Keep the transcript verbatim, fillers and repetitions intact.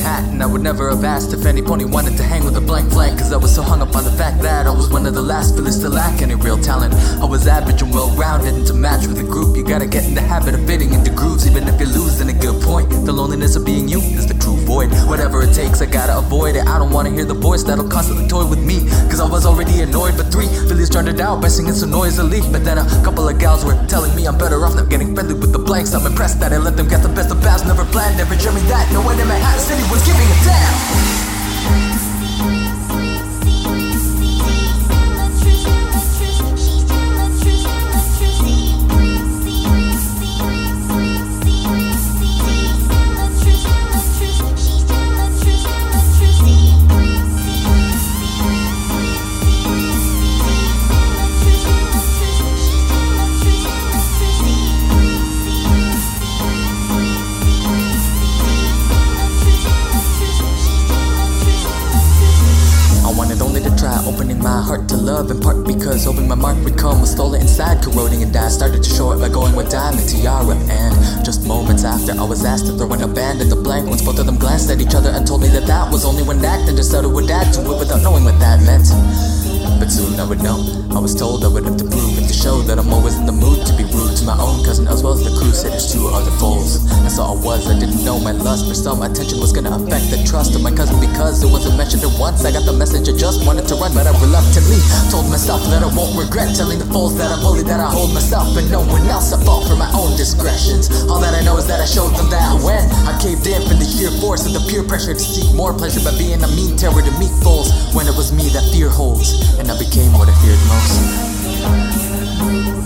hat, and I would never have asked if any pony wanted to hang with a blank flag, cause I was so hung up on the fact that I was one of the last fellas to lack any real talent. I was average and well-rounded, and to match with a group you gotta get in the habit of fitting into grooves. Even if you're losing a good point, the loneliness of being you is the true void. Whatever it takes, I gotta avoid it. I don't wanna hear the voice that'll constantly toy with me, cause I was already annoyed. But three fillies turned it out by singing so noisily. But then a couple of gals were telling me I'm better off not getting friendly with the blanks. I'm impressed that I let them get the best of bads. Never planned, never dreamed me that no one in Manhattan City was giving a damn. Opening my heart to love, in part because hoping my mark would come was stolen inside, corroding and I started to show it by going with diamond tiara. And just moments after I was asked to throw in a band at the blank ones, both of them glanced at each other and told me that that was only one act, and just thought it would add to it without knowing what that meant. But soon I would know. I was told I would have to prove and to show that I'm always in the mood to be rude to my own cousin as well as the crusaders to other foes. That's all I was. I didn't know my lust for some attention was gonna affect the trust of my cousin, because it wasn't mentioned at once. I got the message, I just wanted to run, but I reluctantly told myself that I won't regret telling the fools that I'm holy, that I hold myself and no one else. I fall for my own discretions. All that I know is that I showed them that when I caved in from the sheer force of the peer pressure to seek more pleasure by being a mean terror to meet foes, when it was me that fear holds, and I became what I feared most.